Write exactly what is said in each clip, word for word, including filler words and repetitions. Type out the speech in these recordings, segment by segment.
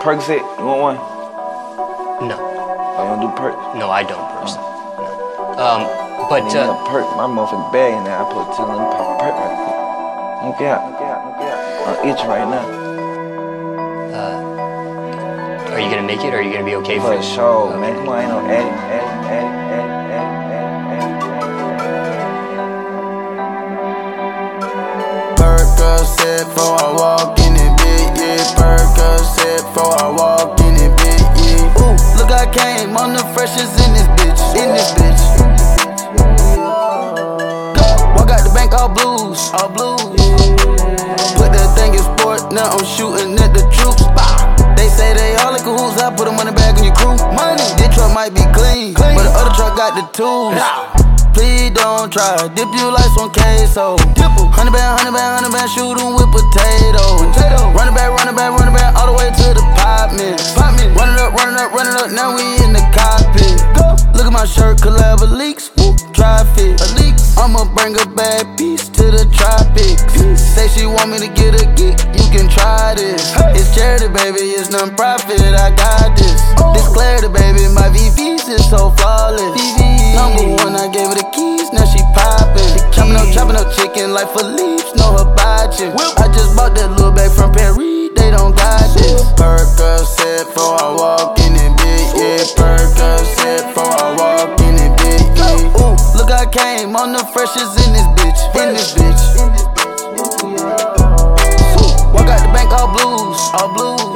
Percocet? You want one? No. Oh, you don't do perk? No, I don't personally. No. Um, but I mean, uh, perk, my motherfucking bag in there. I put two in the pop perk right quick. Don't get out, don't get out, don't get out. I'm itching right now. uh, are you gonna make it, or are you gonna be okay For for sure, okay. man. Come on, ain't no addict, addict, addict, addict, addict, addict, addict. Percocet before I walk in it, bitch, yeah. Percocet before I walk in it, bitch, yeah. Ooh, look, I came on the freshest in this bitch, in this bitch. Go, walk out the bank all blues, all blues. Put that thing in sport, now I'm shooting at the troops. They say they all in cahoots, I put a money bag on your crew. Money, this truck might be clean, but the other truck got the tools. Please don't try, dip you like some queso. Hundred band, hundred band, hundred band, shoot 'em with potatoes. Run it back, run it back, run it back, all the way to the pop man. Run it up, run it up, run it up, now we in the cockpit. Look at my shirt, collab leaks, try fit. I'ma bring a bad piece to the tropics. Say she want me to get a geek, you can try this. It's charity, baby, it's non-profit, I got this. This clarity, baby, my V Vs is so flawless. Number one, I gave her the keys, now she poppin'. Chopping up, chopping up chicken like Philippe's, know her botchin'. I just bought that little bag from Paris, they don't got this. Percocet before I walk in it, bitch, yeah. Percocet before I walk in it, bitch, yeah. Ooh, look, I came on the freshest in this bitch, in this bitch. Ooh, walk out the bank all blues, all blues.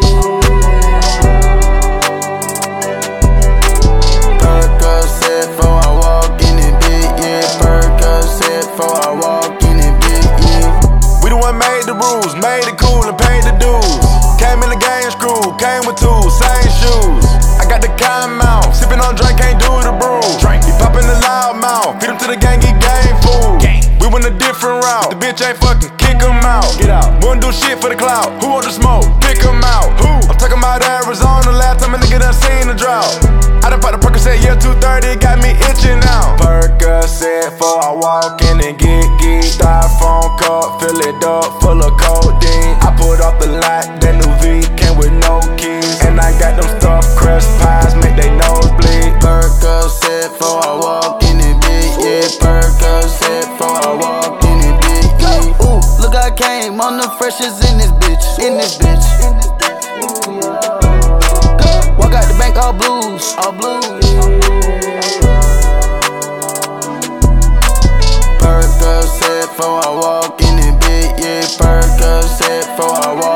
Percocet before I walk in it, bitch, yeah. Percocet before I walk in it, bitch, yeah. We the one made the rules, made it cool and paid the dues. Came in the game screwed, came with tools, same shoes. I got the kind mouth, sipping on drink, can't do the brew. He poppin' the loud mouth, feed him to the gang, get game food. We went a different route, the bitch ain't fucking, kick him out. Get out. Wouldn't do shit for the clout, who want the smoke? Pick him out. Who? I'm talking about Arizona, last time a nigga done seen the drought. I done popped the Percocet, yeah, two thirty, got me itching now. Percocet before I walk in and get geek. Styrofoam cup, fill it up, full of codeine. I put off the light, that new V came with no keys. And I got them stuffed crust pies, make they nose bleed. Percocet before I walk in it, bitch, yeah. Percocet before I walk in it, bitch, yeah. Ooh, look, I came on the freshest in this bitch, in this bitch. Walk out the bank all blues, all blues. Percocet before I walk in it, bitch, yeah. Percocet before I walk